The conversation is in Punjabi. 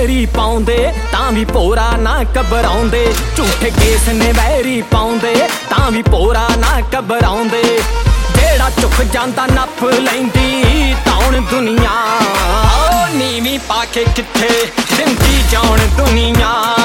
ਵੈਰੀ ਪਾਉਂਦੇ ਤਾਂ ਵੀ ਭੋਰਾ ਨਾ ਘਬਰਾਉਂਦੇ। ਝੂਠੇ ਕੇਸ ਨੇ ਵੈਰੀ ਪਾਉਂਦੇ ਤਾਂ ਵੀ ਭੋਰਾ ਨਾ ਘਬਰਾਉਂਦੇ। ਜਿਹੜਾ ਝੁਕ ਜਾਂਦਾ ਨੱਪ ਲੈਂਦੀ ਤੌਣ ਦੁਨੀਆ, ਨੀਵੀਂ ਪਾ ਕੇ ਕਿੱਥੇ ਦਿੰਦੀ ਜਾਣ ਦੁਨੀਆ।